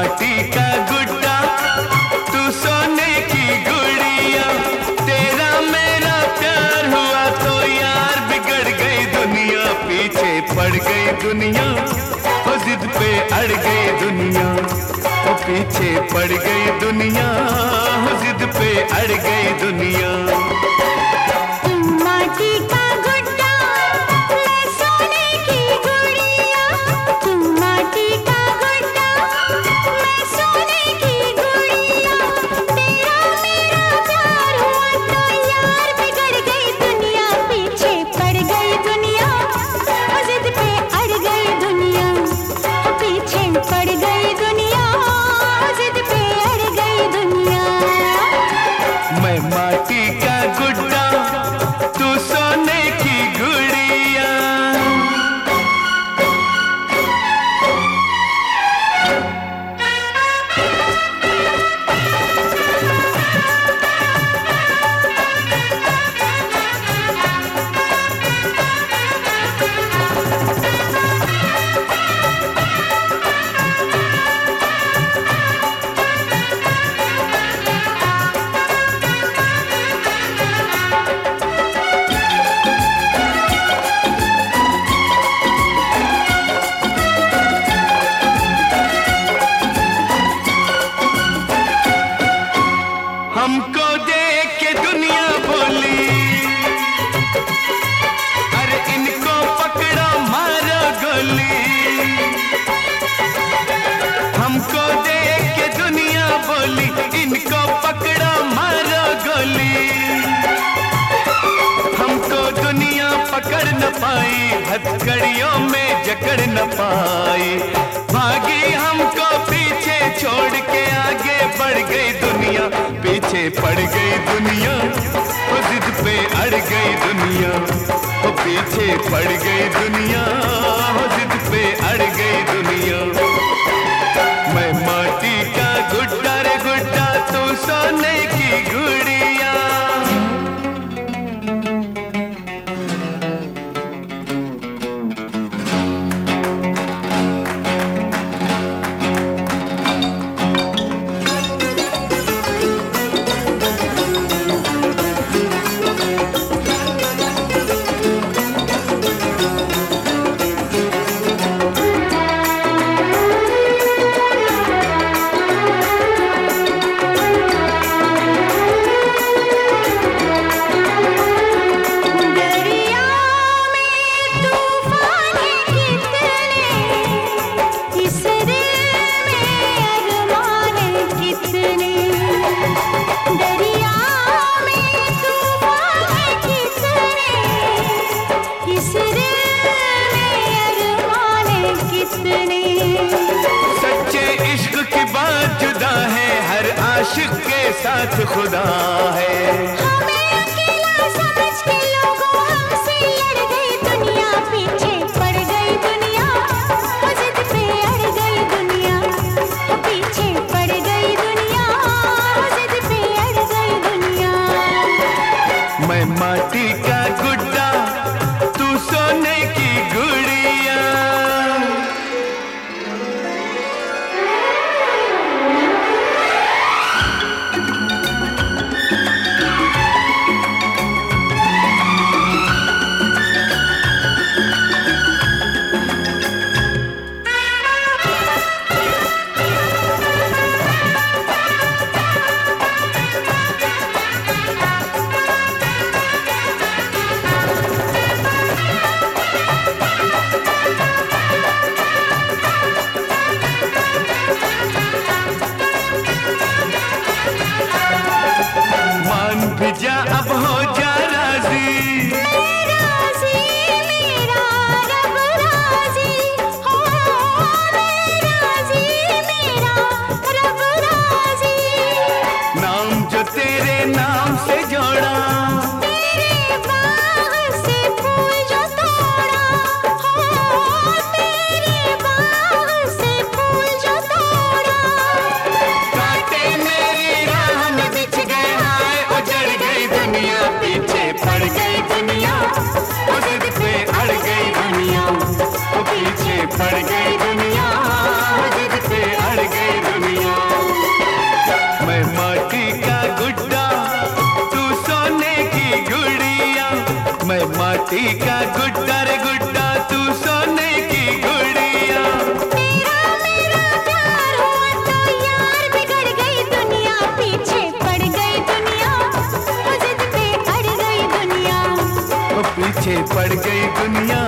माटी का गुड्डा तू सोने की गुड़िया, तेरा मेरा प्यार हुआ तो यार बिगड़ गई दुनिया, पीछे पड़ गई दुनिया, वो जिद पे अड़ गई दुनिया, वो पीछे पड़ गई दुनिया, वो जिद पे अड़ गई दुनिया। माटी का गुड्डा तू सोने की गुड़िया। हमको देख के दुनिया बोली, अरे इनको पकड़ो मारो गोली। हमको देख के दुनिया बोली, इनको पकड़ो मारो गोली। हमको दुनिया पकड़ न पाई, हथकड़ियों में जकड़ न पाई, भागी हमको पीछे छोड़ के आगे बढ़ गई दुनिया, पीछे पड़ गई दुनिया, वो जिद पे अड़ गई दुनिया, वो पीछे पड़ गई दुनिया, वो जिद पे अड़ गई दुनिया। मैं माटी का गुड्डा रे गुड्डा तू सोने की गुड़िया। सच्चे इश्क की बात जुदा है, हर आशिक के साथ खुदा है। हमें अकेला समझ के लोगों हमसे लड़ गई दुनिया, पीछे पड़ गई दुनिया, वो जिद पे अड़ गई दुनिया, पीछे पड़ गई दुनिया, वो जिद पे अड़ गई दुनिया। मैं माटी का गुड्डा तू सोने की गुड़िया। माटी का गुड्डा रे गुड्डा तू सोने की गुड़िया। तेरा मेरा प्यार हुआ तो यार बिगड़ गई दुनिया, पीछे पड़ गई दुनिया, वो जिद पे अड़ गई दुनिया। पीछे पड़ गई दुनिया,